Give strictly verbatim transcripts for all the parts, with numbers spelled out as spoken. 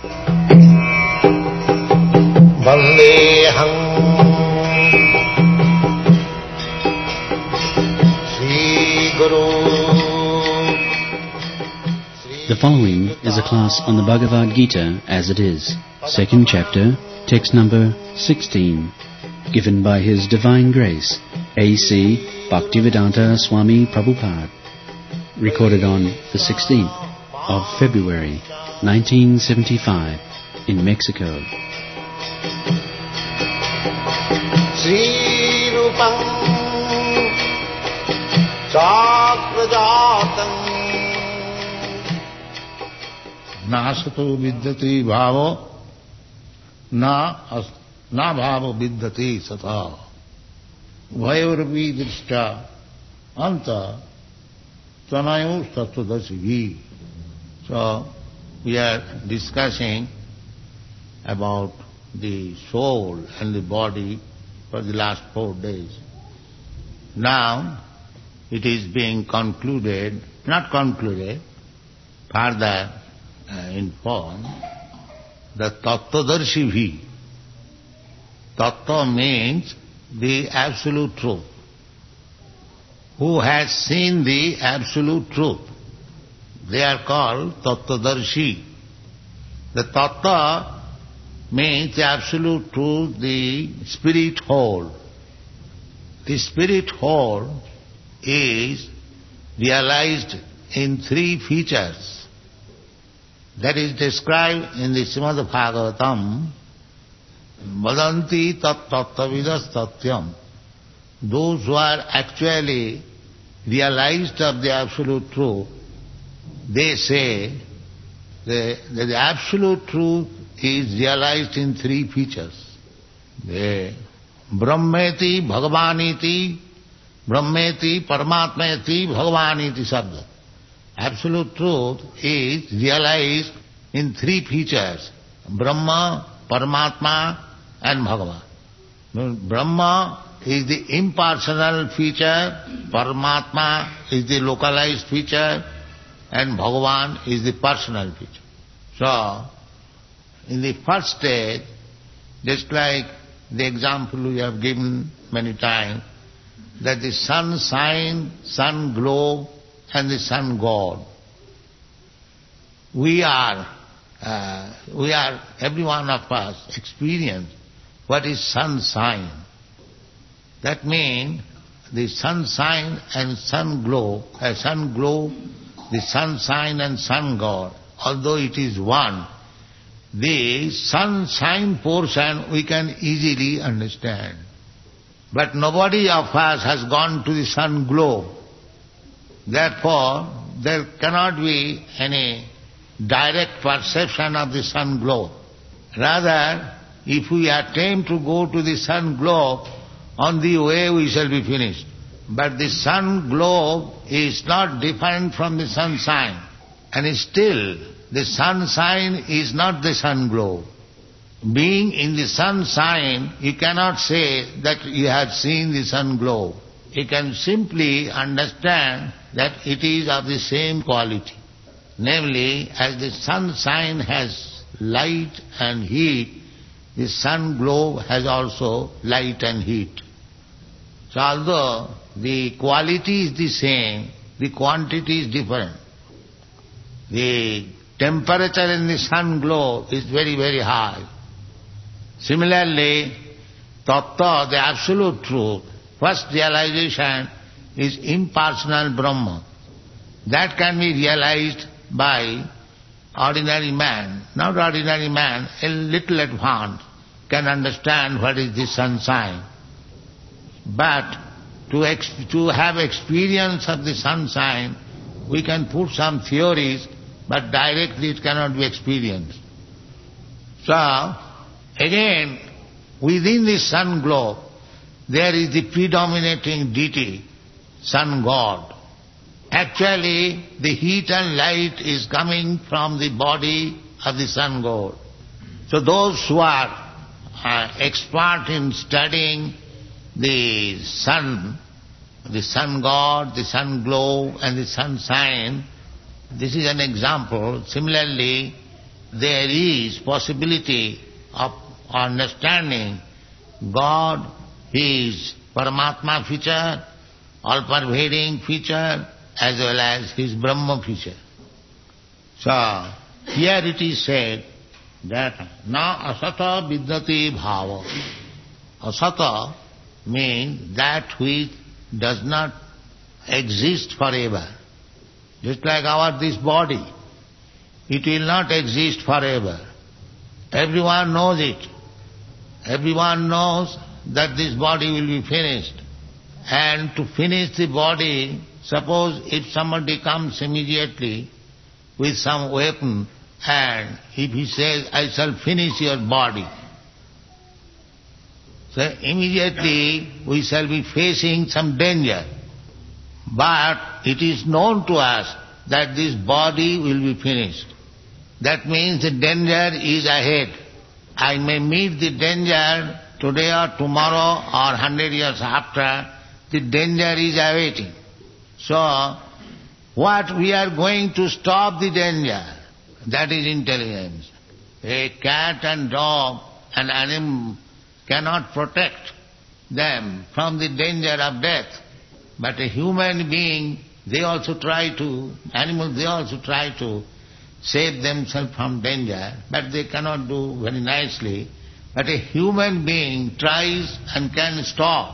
Vandeham Sri Guru. The following is a class on the Bhagavad Gita as it is, second chapter, text number sixteen, given by His Divine Grace, A C Bhaktivedanta Swami Prabhupada, recorded on the sixteenth of February, nineteen seventy-five, in Mexico. Sri Rupam Chakrajatam Nasato vidyati bhavo na na bhavo vidyati sata Vayorvi drishta anta tanayo sattvadasivi. So we are discussing about the soul and the body for the last four days. Now it is being concluded, not concluded, further uh, informed, the Tattvadarshi bhi. Tattva means the absolute truth. Who has seen the absolute truth? They are called Tattvadarshi. The Tattva means the absolute truth, the spirit whole. The spirit whole is realized in three features. That is described in the Srimad Bhagavatam. Vadanti tat tattavidas tatyam. Those who are actually realized of the absolute truth, they say that the absolute truth is realized in three features. The Brahmeti Bhagavaniti, Brahmeti Paramatmeti Bhagavaniti Sabda. Absolute truth is realized in three features: Brahma, Paramatma and Bhagavan. Brahma is the impersonal feature, Paramatma is the localized feature, and Bhagavan is the personal feature. So, in the first stage, just like the example we have given many times, that the sun shine, sun glow, and the sun god. We are, uh, we are, every one of us experience what is sun shine. That means the sun shine and sun glow, uh, sun glow, the sun shine and sun god, although it is one, the sunshine portion we can easily understand. But nobody of us has gone to the sun glow. Therefore, there cannot be any direct perception of the sun glow. Rather, if we attempt to go to the sun glow, on the way we shall be finished. But the sun glow is not different from the sunshine. And still, the sunshine is not the sun glow. Being in the sunshine, you cannot say that you have seen the sun glow. You can simply understand that it is of the same quality. Namely, as the sunshine has light and heat, the sun glow has also light and heat. So although the quality is the same, the quantity is different. The temperature in the sun glow is very, very high. Similarly, Tattva, the absolute truth, first realization is impersonal Brahma. That can be realized by ordinary man. Not ordinary man, a little advanced, can understand what is the sunshine. But to, ex- to have experience of the sunshine, we can put some theories, but directly it cannot be experienced. So, again, within the sun glow, there is the predominating deity, sun god. Actually, the heat and light is coming from the body of the sun god. So those who are uh, expert in studying the sun, the sun god, the sun glow and the sunshine, this is an example. Similarly, there is possibility of understanding God, His Paramatma feature, all-pervading feature, as well as His Brahma feature. So, here it is said that na asata vidyate bhava. Asata means that which does not exist forever. Just like our this body, it will not exist forever. Everyone knows it. Everyone knows that this body will be finished. And to finish the body, suppose if somebody comes immediately with some weapon and if he says, I shall finish your body, so immediately we shall be facing some danger. But it is known to us that this body will be finished. That means the danger is ahead. I may meet the danger today or tomorrow or hundred years after. The danger is awaiting. So, what we are going to stop the danger, that is intelligence. A cat and dog and animal cannot protect them from the danger of death. But a human being, they also try to, animals, they also try to save themselves from danger, but they cannot do very nicely. But a human being tries and can stop.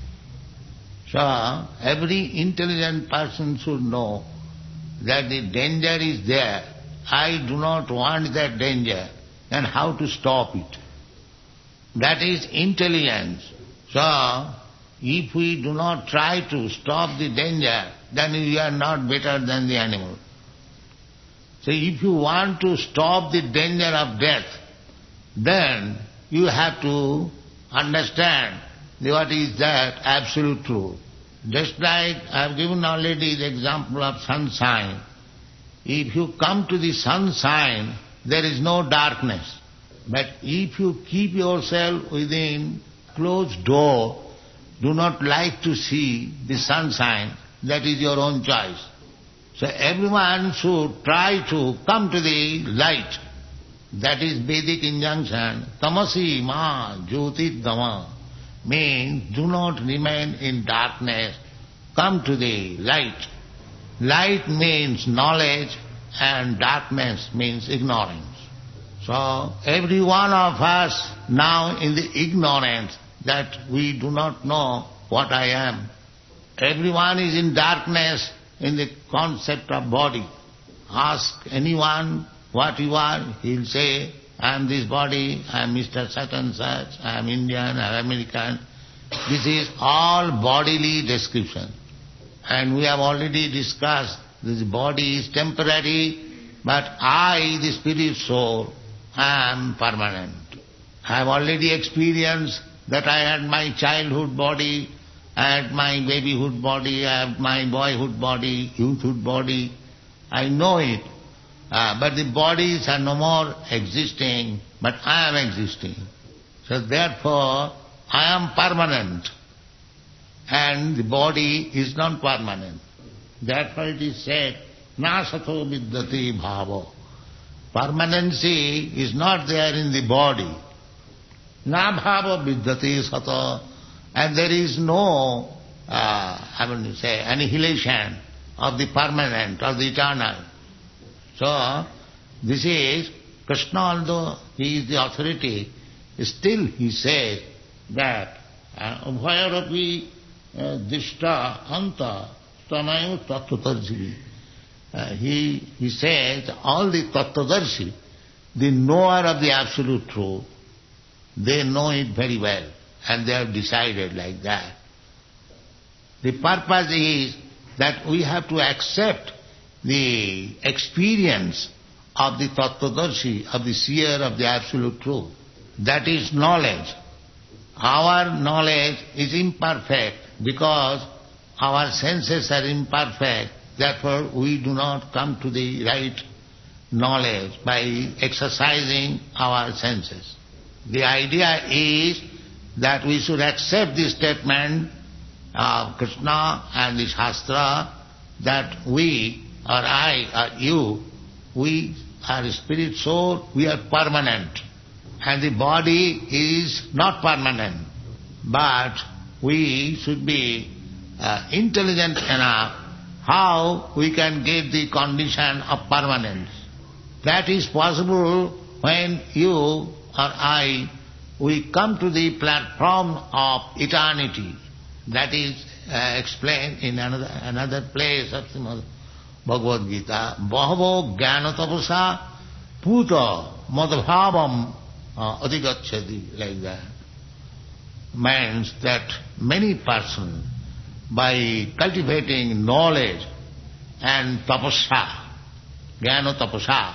So, every intelligent person should know that the danger is there. I do not want that danger, and how to stop it. That is intelligence. So, if we do not try to stop the danger, then we are not better than the animal. So if you want to stop the danger of death, then you have to understand what is that absolute truth. Just like I have given already the example of sunshine. If you come to the sunshine, there is no darkness. But if you keep yourself within closed door, do not like to see the sunshine, that is your own choice. So everyone should try to come to the light. That is Vedic injunction. Tamasi ma jyoti dama means do not remain in darkness. Come to the light. Light means knowledge and darkness means ignorance. So every one of us now in the ignorance that we do not know what I am. Everyone is in darkness in the concept of body. Ask anyone what you are, he'll say, I am this body, I am Mister Such and Such, I am Indian, I am American. This is all bodily description. And we have already discussed this body is temporary, but I, the spirit soul, am permanent. I have already experienced that I had my childhood body, I had my babyhood body, I have my boyhood body, youthhood body. I know it. Uh, but the bodies are no more existing, but I am existing. So therefore, I am permanent. And the body is not permanent. Therefore it is said, nasato vidyate bhavo. Permanency is not there in the body. Na bhava vidyate sata. And there is no, uh, I mean to say, annihilation of the permanent, of the eternal. So, this is, Krishna, although he is the authority, still he says that Ubhayarapi dishta anta tamayu tattvadarshi. He he says all the tattvadarshi, the knower of the absolute truth, they know it very well and they have decided like that. The purpose is that we have to accept the experience of the tattvadarshi, of the seer of the absolute truth. That is knowledge. Our knowledge is imperfect because our senses are imperfect. Therefore, we do not come to the right knowledge by exercising our senses. The idea is that we should accept the statement of Krishna and the Shastra that we, or I, or you, we are spirit soul, we are permanent. And the body is not permanent. But we should be uh, intelligent enough how we can get the condition of permanence. That is possible when you or I, we come to the platform of eternity. That is uh, explained in another another place of the Bhagavad Gita. Bahavo jnana tapasa puta madbhavam adhigacchati, like that. Means that many persons, by cultivating knowledge and tapasya, jnana tapasa,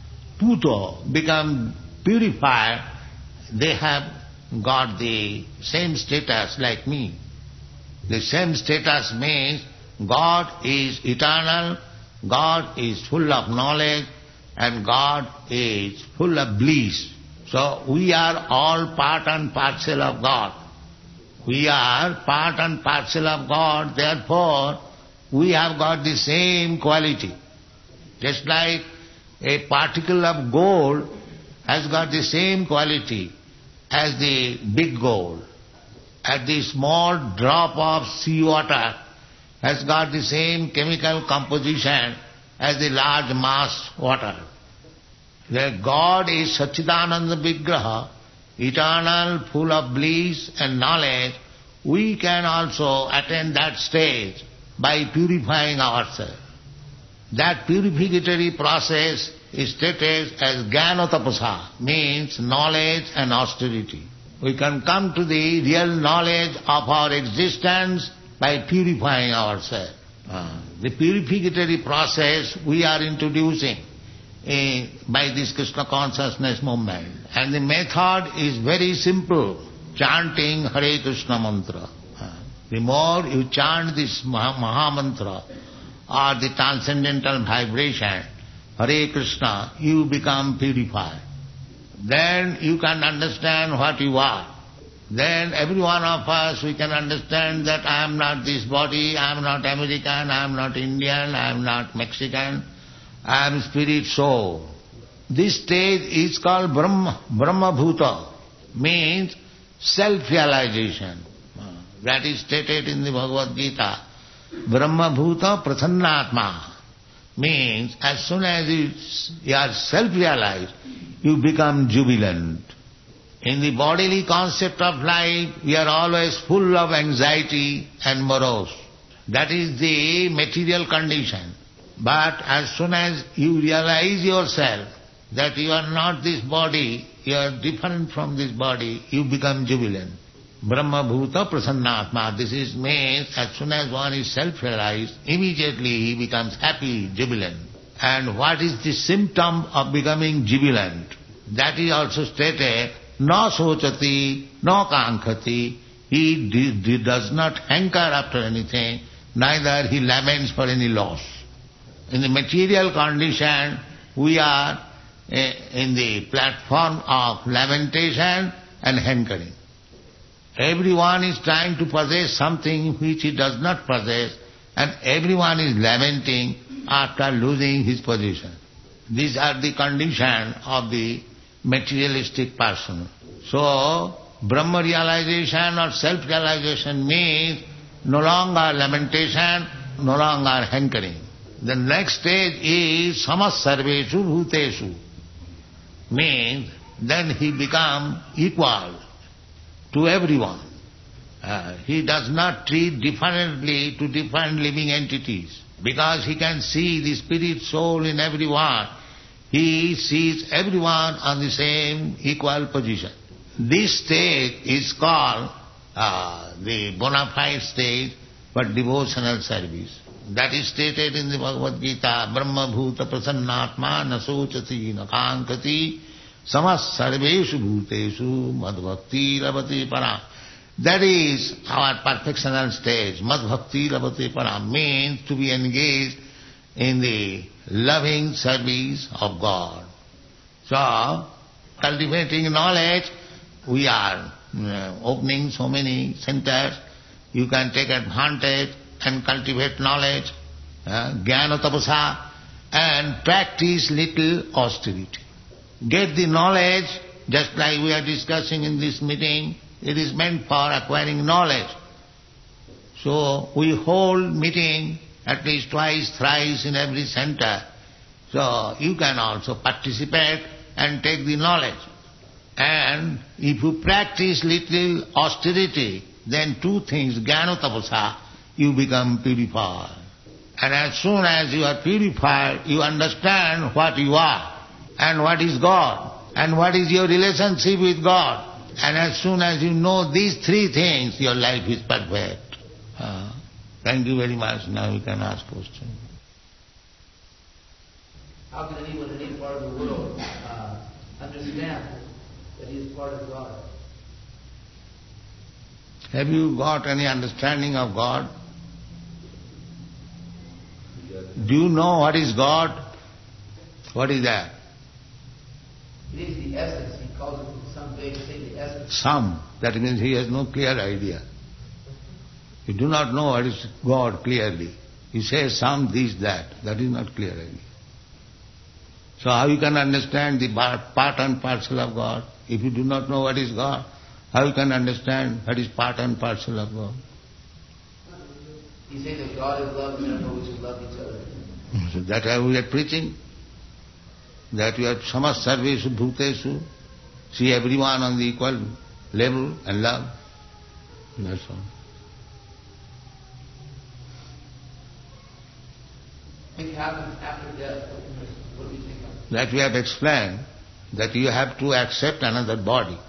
puta, become purified, they have got the same status like me. The same status means God is eternal, God is full of knowledge, and God is full of bliss. So we are all part and parcel of God. We are part and parcel of God, therefore we have got the same quality. Just like a particle of gold has got the same quality as the big gold. And the small drop of seawater has got the same chemical composition as the large mass water. The God is Satchidananda Vigraha, eternal, full of bliss and knowledge. We can also attain that stage by purifying ourselves. That purificatory process is stated as jnana tapasa, means knowledge and austerity. We can come to the real knowledge of our existence by purifying ourselves. Uh, the purificatory process we are introducing uh, by this Krishna consciousness movement. And the method is very simple, chanting Hare Krishna mantra. Uh, the more you chant this Maha, Maha mantra or the transcendental vibration, Hare Krishna, you become purified. Then you can understand what you are. Then every one of us, we can understand that I am not this body, I am not American, I am not Indian, I am not Mexican, I am spirit soul. This stage is called Brahma, Brahma Bhuta, means self-realization. That is stated in the Bhagavad Gita. Brahma Bhuta Prasannatma means as soon as you, you are self-realized, you become jubilant. In the bodily concept of life, we are always full of anxiety and morose. That is the material condition. But as soon as you realize yourself that you are not this body, you are different from this body, you become jubilant. Brahma Bhuta Prasannatma. This is means as soon as one is self-realized, immediately he becomes happy, jubilant. And what is the symptom of becoming jubilant? That is also stated, no sochati, no kankhati. He d- d- does not hanker after anything, neither he laments for any loss. In the material condition, we are eh, in the platform of lamentation and hankering. Everyone is trying to possess something which he does not possess, and everyone is lamenting after losing his position. These are the condition of the materialistic person. So, Brahma realization or self-realization means no longer lamentation, no longer hankering. The next stage is samas sarveshu bhuteshu, means then he become equal to everyone. Uh, he does not treat differently to different living entities. Because he can see the spirit soul in everyone, he sees everyone on the same equal position. This stage is called uh, the bona fide stage for devotional service. That is stated in the Bhagavad Gita, Brahma Bhuta Prasannatma Nasochati Nakankati Samas Sarveshu Bhuteshu Madhbhakti Labhati Param. That is our perfectional stage. Madhbhakti Labhati Param means to be engaged in the loving service of God. So, cultivating knowledge, we are uh, opening so many centers. You can take advantage and cultivate knowledge. Uh, Jnana tapasa, and practice little austerity. Get the knowledge, just like we are discussing in this meeting, it is meant for acquiring knowledge. So we hold meeting at least twice, thrice in every center. So you can also participate and take the knowledge. And if you practice little austerity, then two things, jnana tapasa, you become purified. And as soon as you are purified, you understand what you are and what is God and what is your relationship with God. And as soon as you know these three things, your life is perfect. Uh, thank you very much. Now you can ask questions. How can anyone in any part of the world uh, understand that he is part of God? Have you got any understanding of God? Do you know what is God? What is that? It is the essence. He calls it some way to say the essence. Some. That means he has no clear idea. You do not know what is God clearly. You say some, this, that. That is not clear idea. So how you can understand the part and parcel of God? If you do not know what is God, how you can understand what is part and parcel of God? You say that God is love, and therefore we should love each other. So that why we are preaching. That we are samas sarvesu bhutesu. See everyone on the equal level and love. That's all. What happens after death? What do you think of? That we have explained, that you have to accept another body.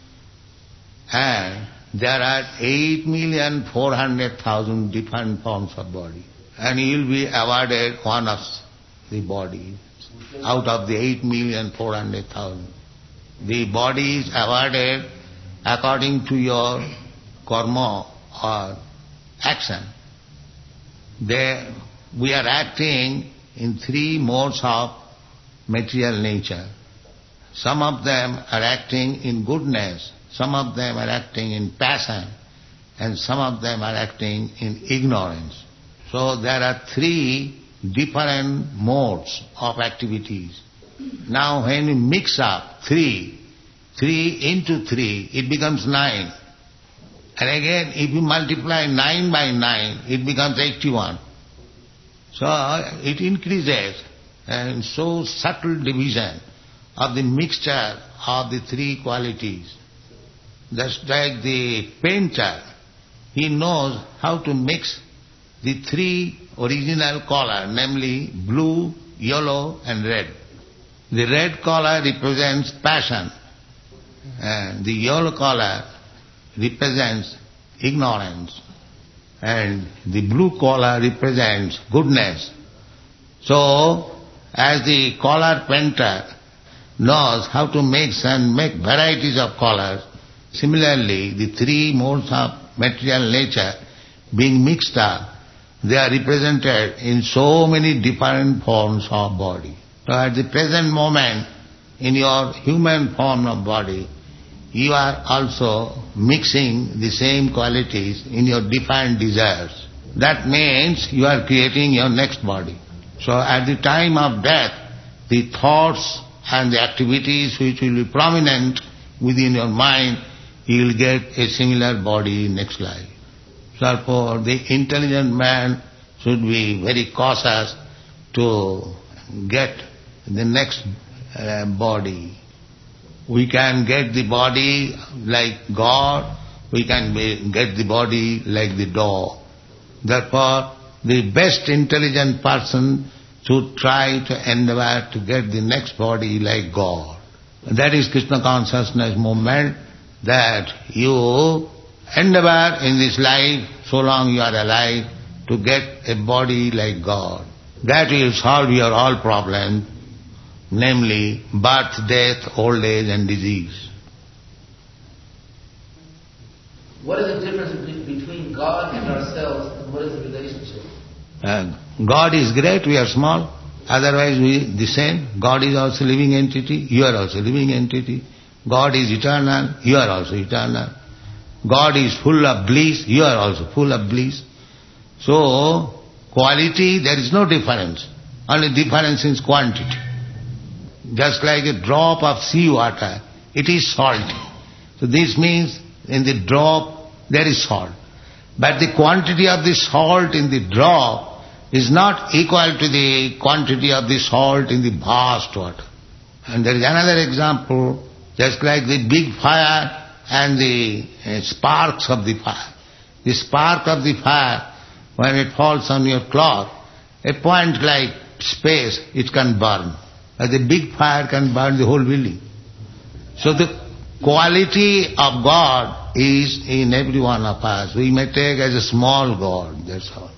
And there are eight million four hundred thousand different forms of body. And you will be awarded one of the body out of the eight million four hundred thousand. The body is awarded according to your karma or action. They, we are acting in three modes of material nature. Some of them are acting in goodness, some of them are acting in passion, and some of them are acting in ignorance. So there are three different modes of activities. Now when you mix up three, three into three, it becomes nine. And again, if you multiply nine by nine, it becomes eighty-one. So it increases, and so subtle division of the mixture of the three qualities. Just like the painter, he knows how to mix the three original color, namely blue, yellow and red. The red color represents passion, and the yellow color represents ignorance, and the blue color represents goodness. So, as the color painter knows how to mix and make varieties of colors, similarly the three modes of material nature being mixed up, they are represented in so many different forms of body. So at the present moment, in your human form of body, you are also mixing the same qualities in your different desires. That means you are creating your next body. So at the time of death, the thoughts and the activities which will be prominent within your mind, you will get a similar body in next life. Therefore, the intelligent man should be very cautious to get the next uh, body. We can get the body like God, we can be, get the body like the dog. Therefore, the best intelligent person should try to endeavor to get the next body like God. That is Krishna consciousness movement, that you endeavor in this life, so long you are alive, to get a body like God. That will solve your all problems, namely birth, death, old age and disease. What is the difference between God and ourselves, and what is the relationship? Uh, God is great, we are small. Otherwise we the same. God is also living entity, you are also living entity. God is eternal, you are also eternal. God is full of bliss, you are also full of bliss. So, quality, there is no difference. only difference in quantity. Just like a drop of sea water, it is salty. So this means in the drop there is salt. But the quantity of the salt in the drop is not equal to the quantity of the salt in the vast water. And there is another example, just like the big fire and the uh, sparks of the fire. The spark of the fire, when it falls on your cloth, a point like space, it can burn. But the big fire can burn the whole building. So the quality of God is in every one of us. We may take as a small God, that's all.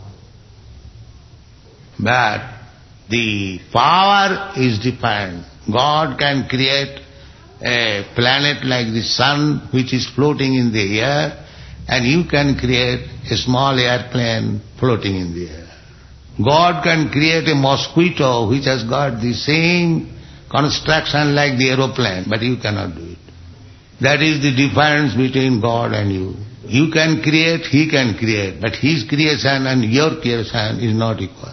But the power is different. God can create a planet like the sun which is floating in the air, and you can create a small airplane floating in the air. God can create a mosquito which has got the same construction like the aeroplane, but you cannot do it. That is the difference between God and you. You can create, He can create, but His creation and your creation is not equal.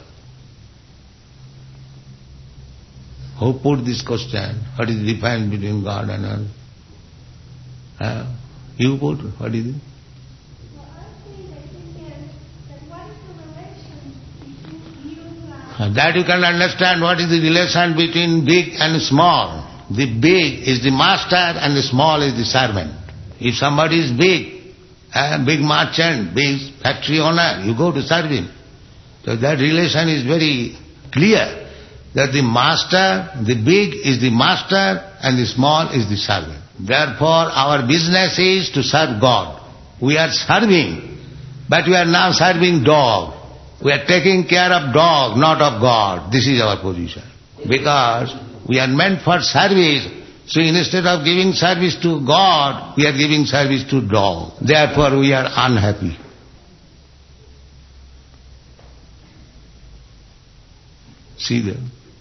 Who put this question? What is the difference between God and us? Uh, you put, what is it? Well, actually, the thing is that what is the relation between you and Uh, That you can understand what is the relation between big and small. The big is the master and the small is the servant. If somebody is big, a big merchant, big factory owner, you go to serve him. So that relation is very clear, that the master, the big is the master and the small is the servant. Therefore our business is to serve God. We are serving, but we are now serving dog. We are taking care of dog, not of God. This is our position. Because we are meant for service, so instead of giving service to God, we are giving service to dog. Therefore we are unhappy. See there.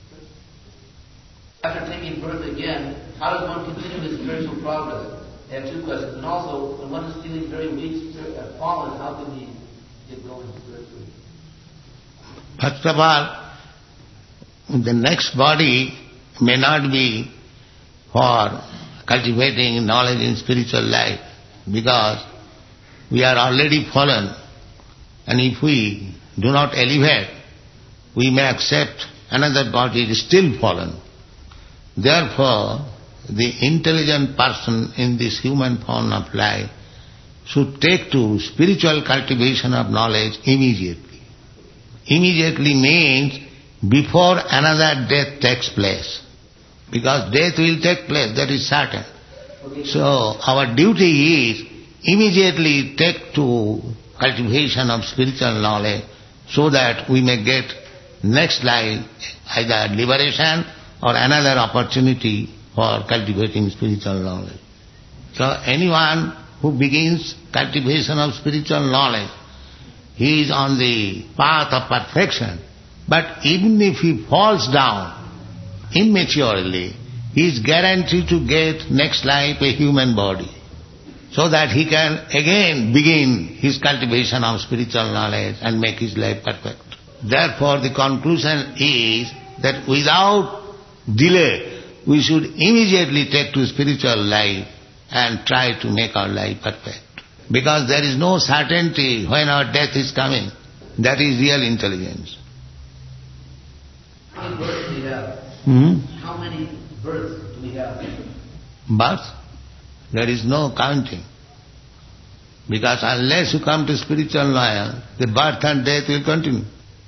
After taking birth again, how does one continue his spiritual progress? I have two questions. And also, when one is feeling very weak, uh, fallen, how can he get going spiritually? First of all, the next body may not be for cultivating knowledge in spiritual life, because we are already fallen, and if we do not elevate, we may accept another body is still fallen. Therefore, the intelligent person in this human form of life should take to spiritual cultivation of knowledge immediately. Immediately means before another death takes place. Because death will take place, that is certain. So our duty is immediately take to cultivation of spiritual knowledge so that we may get next life either liberation or another opportunity for cultivating spiritual knowledge. So anyone who begins cultivation of spiritual knowledge, he is on the path of perfection. But even if he falls down immaturely, he is guaranteed to get next life a human body, so that he can again begin his cultivation of spiritual knowledge and make his life perfect. Therefore the conclusion is that without delay, we should immediately take to spiritual life and try to make our life perfect. Because there is no certainty when our death is coming. That is real intelligence. How many births do we have? Hmm? How many births do we have? Birth? There is no counting. Because unless you come to spiritual knowledge, the birth and death will continue.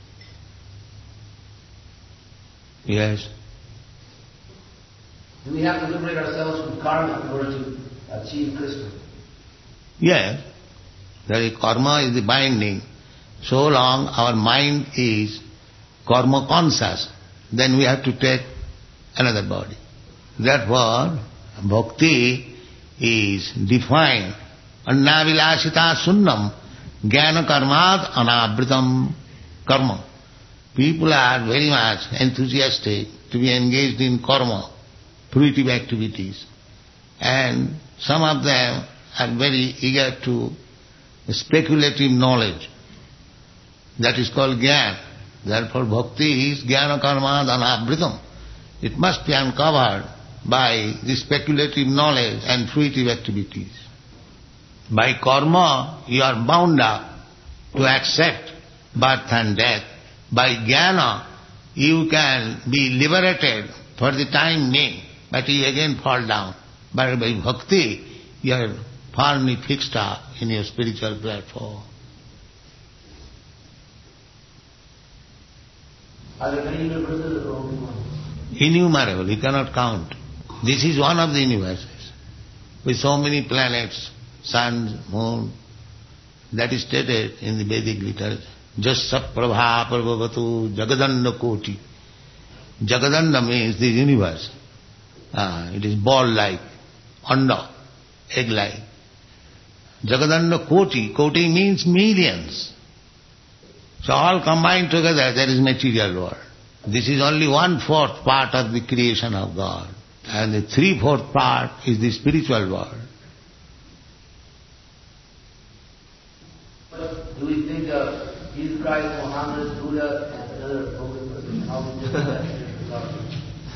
Yes. Do we have to liberate ourselves from karma in order to achieve Krishna? Yes. The karma is the binding. So long our mind is karma conscious, then we have to take another body. Therefore, bhakti is defined. Annavilasita sunnam jnana karmad anavritam karma. People are very much enthusiastic to be engaged in karma, fruitive activities. And some of them are very eager to speculative knowledge. That is called jnana. Therefore bhakti is jnana karma dhanavritam. It must be uncovered by the speculative knowledge and fruitive activities. By karma you are bound up to accept birth and death. By jnana you can be liberated for the time being, but you again fall down. But by bhakti you are firmly fixed up in your spiritual platform. Are there many universes or only one? Innumerable, you cannot count. This is one of the universes, with so many planets, suns, moon. That is stated in the Vedic literature. Jasya prabha prabhavatu jagadanda koti. Jagadanda means the universe. Ah, it is ball-like, anda, egg-like. Jagadanda koti, koti means millions. So all combined together there is material world. This is only one-fourth part of the creation of God. And the three-fourth part is the spiritual world. Do we think of Jesus Christ, Muhammad, Buddha, and another holy person? How would you do that?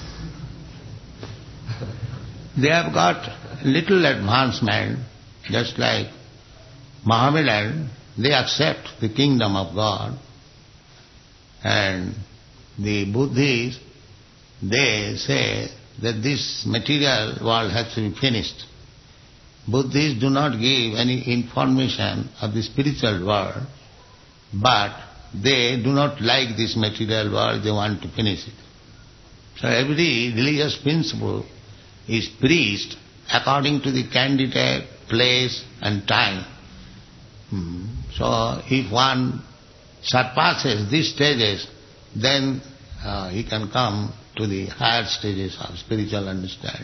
They have got little advancement, just like Mohammedan. They accept the kingdom of God, and the Buddhists, they say that this material world has to be finished. Buddhists do not give any information of the spiritual world, but they do not like this material world, they want to finish it. So every religious principle is preached according to the candidate, place and time. Hmm. So if one surpasses these stages, then uh, he can come to the higher stages of spiritual understanding.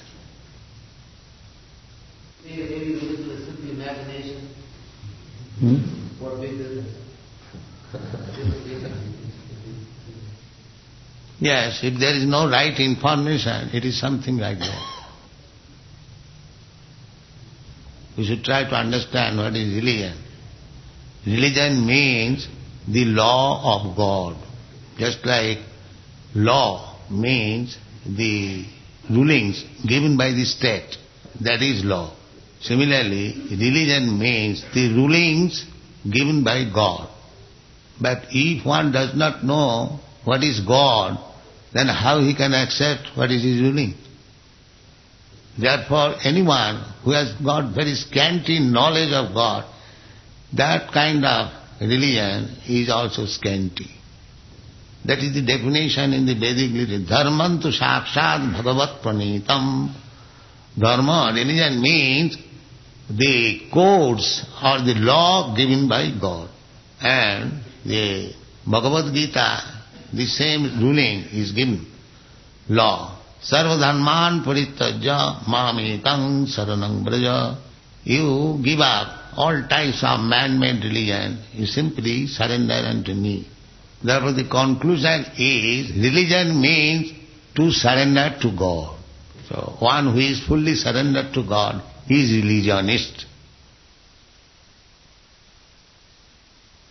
Maybe religion is simply imagination Hmm? or big business. Yes, if there is no right information, it is something like that. We should try to understand what is religion. Religion means the law of God. Just like law means the rulings given by the state, that is law. Similarly, religion means the rulings given by God. But if one does not know what is God, then how he can accept what is his ruling? Therefore, anyone who has got very scanty knowledge of God, that kind of religion is also scanty. That is the definition in the Vedic literature. Dharmantu sakshat bhagavat pranitam. Dharma, religion means the codes or the law given by God. And the Bhagavad Gita, the same ruling is given. Law. Sarva dharman parittajya mamekam saranam braja. You give up all types of man-made religion, you simply surrender unto me. Therefore the conclusion is, religion means to surrender to God. So one who is fully surrendered to God is religionist.